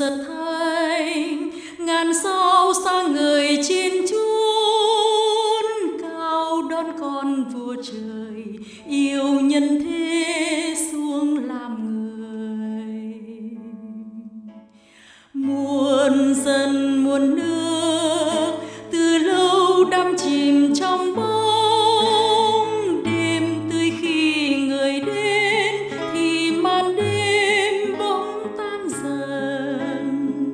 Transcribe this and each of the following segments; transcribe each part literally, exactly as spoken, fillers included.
rất thanh, ngàn sao sáng ngời trên chốn cao đón con vua trời yêu nhân thế xuống làm người. Muôn dân muôn nước từ lâu đắm chìm trong bóng đêm, tươi khi người đến thì màn đêm bỗng tan dần.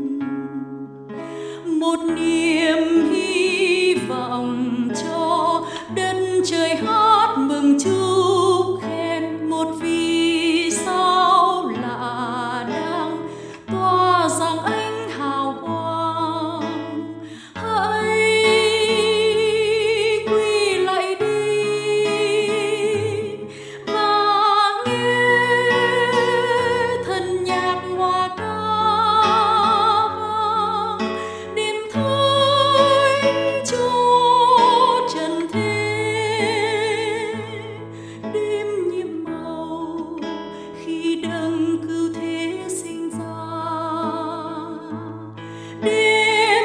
Một niềm hy vọng cho đất trời hát mừng chúc khen, một vì sao lạ đang tỏa sáng ánh hào quang. Hãy quy lại đi và nghe thân nhạc hòa ca vang, đêm thánh cho trần thế, đêm nhiệm màu khi đấng cứu thế sinh ra. Đêm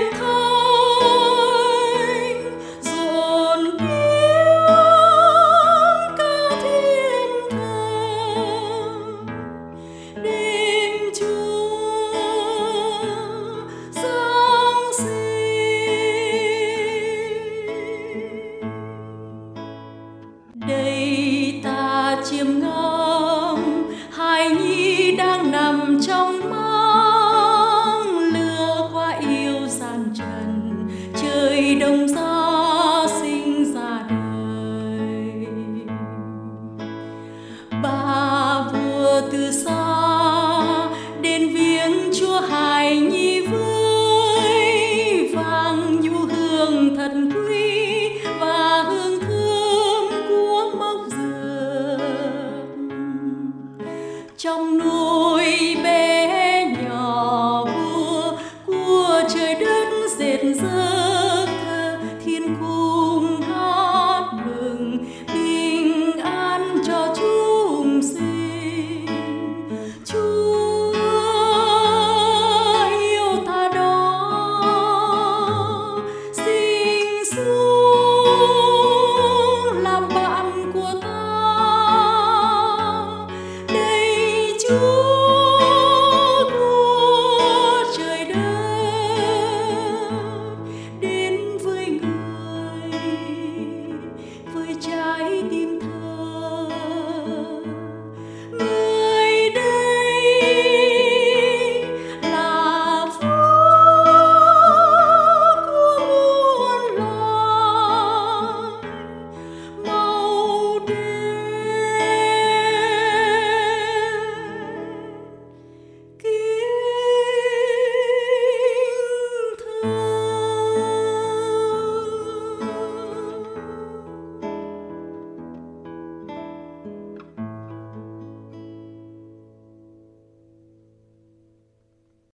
thánh dồn tiếng ca thiên thần, đêm Chúa giáng sinh. Đây ta chiêm ngắm hài nhi đang nằm trong máng lửa, qua yêu gian trần trời đông giá sinh ra đời. Ba vua từ xa đến viếng Chúa hài nhi với vàng nhu hương thật quý và hương thơm của mốc dược. Trong núi